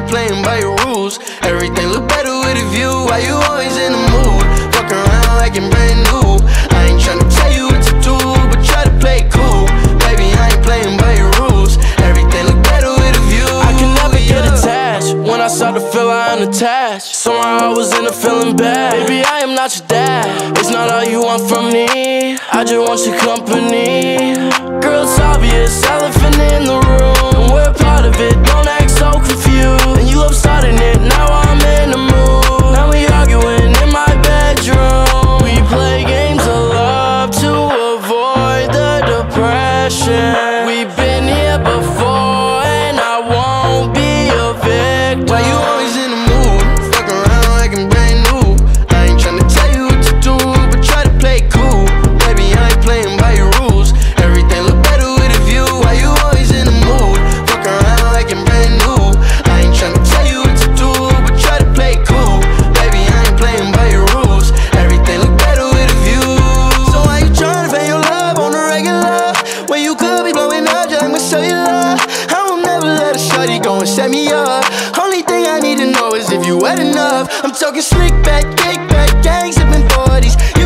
ain't playing by your rules. Everything look better with a view. Why you always in the mood? Fuck around like I'm brand new. I ain't tryna tell you what to do, but try to play it cool. Baby, I ain't playing by your rules. Everything look better with a view. I can never get attached. When I start to feel I'm unattached, somehow I was in a feeling bad. Baby, I am not your dad. It's not all you want from me. I just want your company. Girl, it's obvious, elephant in the room. We're part of it, don't act so confused. And you love starting it, now I'm in the mood. Now we arguing in my bedroom. We play games of love to avoid the depression. We've been here before and I won't be a victim. Why you always in the mood? Fuck around like I'm brand new. I ain't tryna tell you what to do, but try to play it cool. Baby, I ain't playing by your rules. Everything look better with a view. Why you always in the mood? Fuck around like I'm brand new. I ain't tryna tell you what to do, but try to play it cool. Baby, I ain't playing by your rules. Everything look better with a view. So why you tryna pay your love on the regular when you could be blowing up just like my cellular? I will never let a shorty go and set me up. Only thing I need to know is if you wet enough. I'm talking slick back, kick back, gang sipping 40s.